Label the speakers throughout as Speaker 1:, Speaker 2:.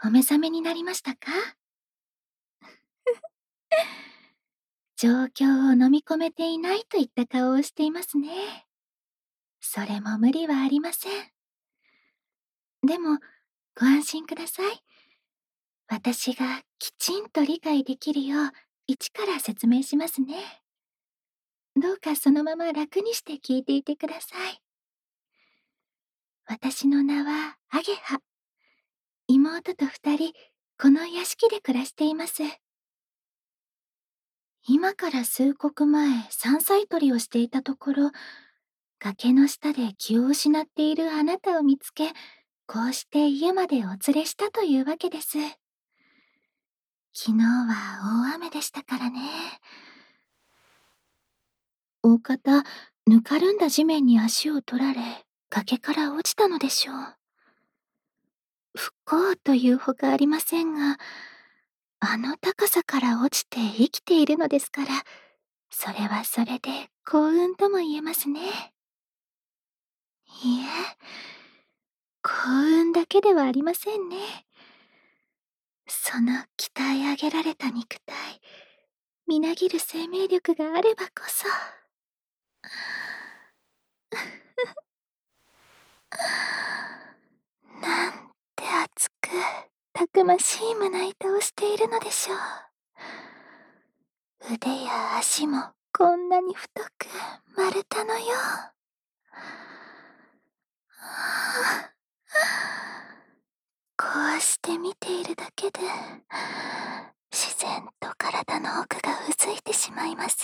Speaker 1: お目覚めになりましたか？状況を飲み込めていないといった顔をしていますね。それも無理はありません。でも、ご安心ください。私がきちんと理解できるよう、一から説明しますね。どうかそのまま楽にして聞いていてください。私の名はアゲハ。妹と二人、この屋敷で暮らしています。今から数刻前、山菜採りをしていたところ、崖の下で気を失っているあなたを見つけ、こうして家までお連れしたというわけです。昨日は大雨でしたからね。大方、ぬかるんだ地面に足を取られ、崖から落ちたのでしょう。不幸というほかありませんが、あの高さから落ちて生きているのですから、それはそれで幸運とも言えますね。いえ、幸運だけではありませんね。その鍛え上げられた肉体、みなぎる生命力があればこそ。なんて熱く、たくましい胸板をしているのでしょう。腕や足もこんなに太く、丸太のよう。こうして見ているだけで、自然と体の奥がうずいてしまいます。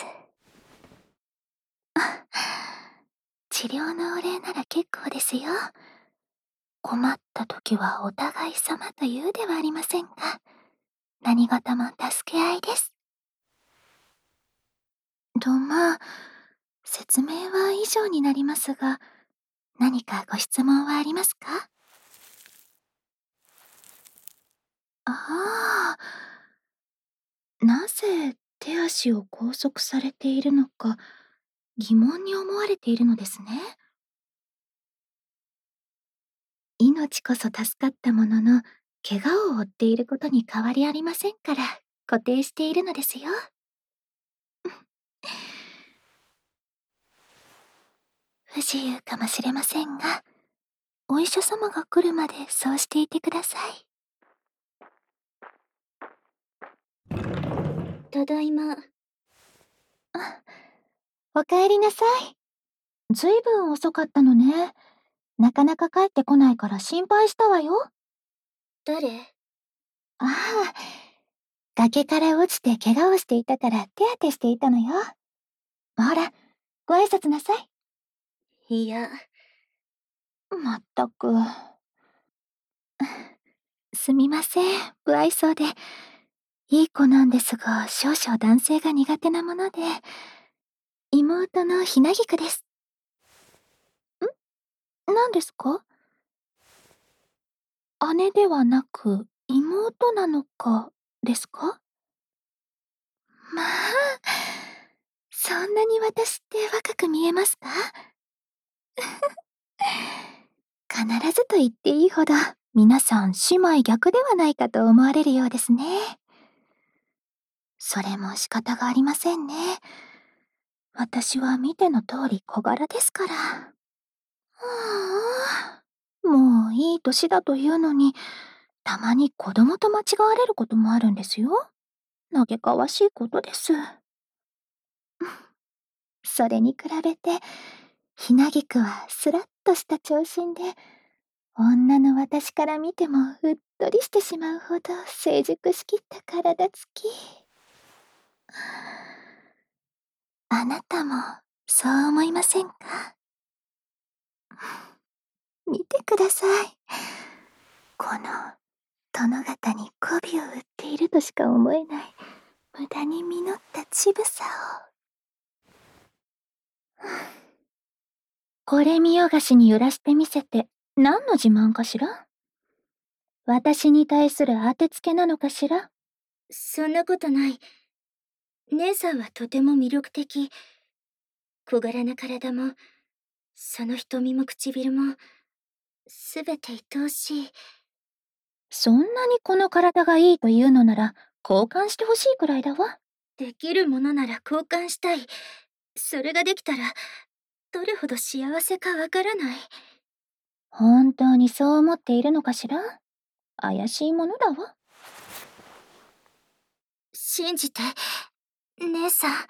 Speaker 1: 治療のお礼なら結構ですよ。困った時はお互い様と言うではありませんか。何事も助け合いです。まあ、説明は以上になりますが、何かご質問はありますか？ああ、なぜ手足を拘束されているのか疑問に思われているのですね。命こそ助かったものの、怪我を負っていることに変わりありませんから、固定しているのですよ。不自由かもしれませんが、お医者様が来るまでそうしていてください。
Speaker 2: ただいま。
Speaker 1: おかえりなさい。ずいぶん遅かったのね。なかなか帰ってこないから心配したわよ。
Speaker 2: 誰？
Speaker 1: ああ、崖から落ちて怪我をしていたから手当てしていたのよ。ほら、ご挨拶なさい。
Speaker 2: いや。
Speaker 1: まったく。すみません、不愛想で。いい子なんですが、少々男性が苦手なもので、妹のひなぎくです。何ですか？姉ではなく、妹なのか、ですか？まあ、そんなに私って若く見えますか？必ずと言っていいほど、皆さん姉妹逆ではないかと思われるようですね。それも仕方がありませんね。私は見ての通り小柄ですから。はあ、もういい年だというのに、たまに子供と間違われることもあるんですよ。嘆かわしいことです。それに比べて、ひなぎくはスラッとした長身で、女の私から見てもうっとりしてしまうほど成熟しきった体つき。あなたもそう思いませんか？見てください。この殿方に媚びを売っているとしか思えない無駄に実った乳房を。これ見よがしに揺らしてみせて何の自慢かしら？私に対する当てつけなのかしら？
Speaker 2: そんなことない。姉さんはとても魅力的。小柄な体も、その瞳も唇も、すべて愛おしい。
Speaker 1: そんなにこの体がいいというのなら、交換してほしいくらいだわ。
Speaker 2: できるものなら交換したい。それができたら、どれほど幸せかわからない。
Speaker 1: 本当にそう思っているのかしら？怪しいものだわ。
Speaker 2: 信じて、姉さん。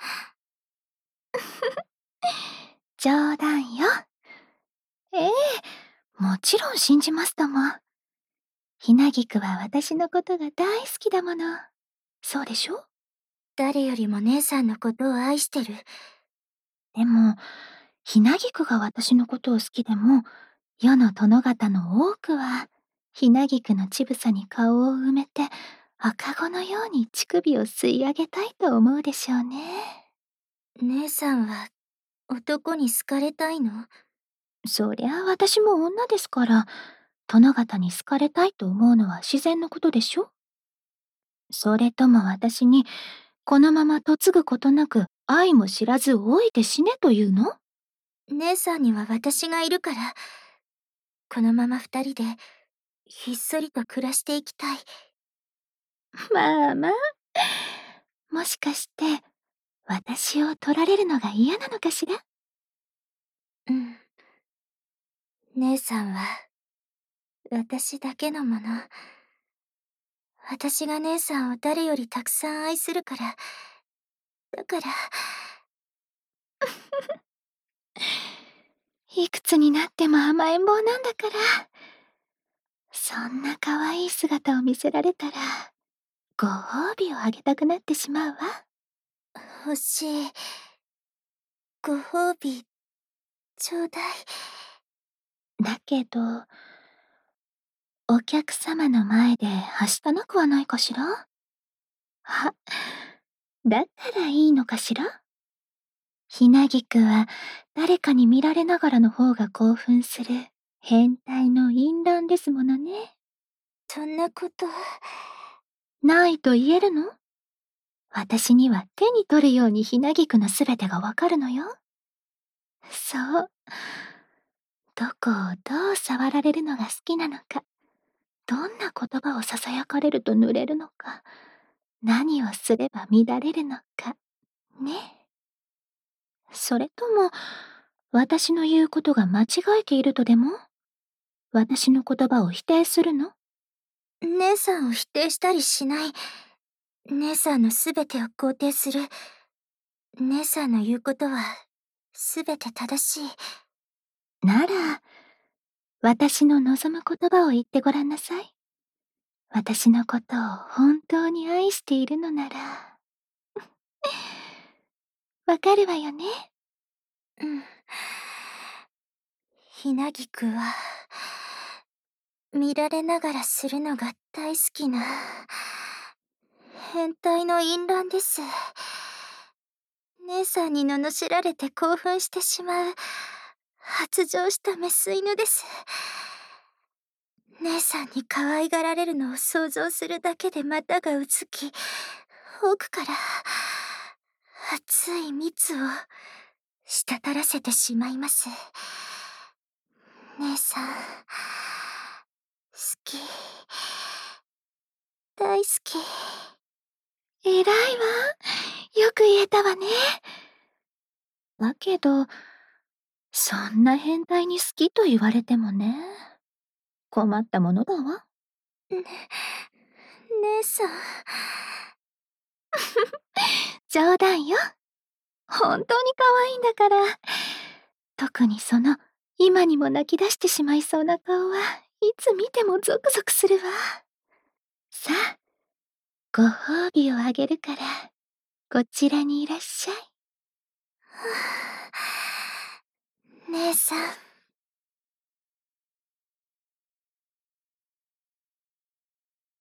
Speaker 1: 冗談よ。ええ、もちろん信じますとも。ひなぎくは私のことが大好きだもの。そうでしょ？
Speaker 2: 誰よりも姉さんのことを愛してる。
Speaker 1: でも、ひなぎくが私のことを好きでも、世の殿方の多くは、ひなぎくの乳房に顔を埋めて、赤子のように乳首を吸い上げたいと思うでしょうね。
Speaker 2: 姉さんは男に好かれたいの？
Speaker 1: そりゃ私も女ですから、殿方に好かれたいと思うのは自然のことでしょ？それとも私に、このまま嫁ぐことなく愛も知らず老いて死ねというの？
Speaker 2: 姉さんには私がいるから、このまま二人でひっそりと暮らしていきたい。
Speaker 1: まあまあ、もしかして、私を取られるのが嫌なのかしら？
Speaker 2: うん。姉さんは、私だけのもの。私が姉さんを誰よりたくさん愛するから。だから、
Speaker 1: いくつになっても甘えん坊なんだから。そんな可愛い姿を見せられたら、ご褒美をあげたくなってしまうわ。
Speaker 2: 欲しい。ご褒美、ちょうだい。
Speaker 1: だけど、お客様の前ではしたなくはないかしら？あ、だったらいいのかしら？ひなぎくは誰かに見られながらの方が興奮する変態の淫乱ですものね。
Speaker 2: そんなこと。
Speaker 1: ないと言えるの？私には手に取るようにひなぎくのすべてがわかるのよ。そう。どこをどう触られるのが好きなのか、どんな言葉を囁かれると濡れるのか、何をすれば乱れるのか、ね。それとも、私の言うことが間違えているとでも？私の言葉を否定するの？
Speaker 2: 姉さんを否定したりしない。姉さんのすべてを肯定する。姉さんの言うことは、すべて正しい。
Speaker 1: なら、私の望む言葉を言ってごらんなさい。私のことを本当に愛しているのなら。わかるわよね？
Speaker 2: うん。ひなぎくは、見られながらするのが大好きな、変態の淫乱です。姉さんに罵られて興奮してしまう、発情したメス犬です。姉さんに可愛がられるのを想像するだけで股がうずき、奥から熱い蜜を滴らせてしまいます。姉さん、好き。大好き。
Speaker 1: 偉いわ。よく言えたわね。だけど、そんな変態に好きと言われてもね。困ったものだわ。
Speaker 2: 姉さん。
Speaker 1: 冗談よ。本当に可愛いんだから。特にその、今にも泣き出してしまいそうな顔はいつ見てもゾクゾクするわ。さあ、ご褒美をあげるから、こちらにいらっしゃい。
Speaker 2: 姉さん。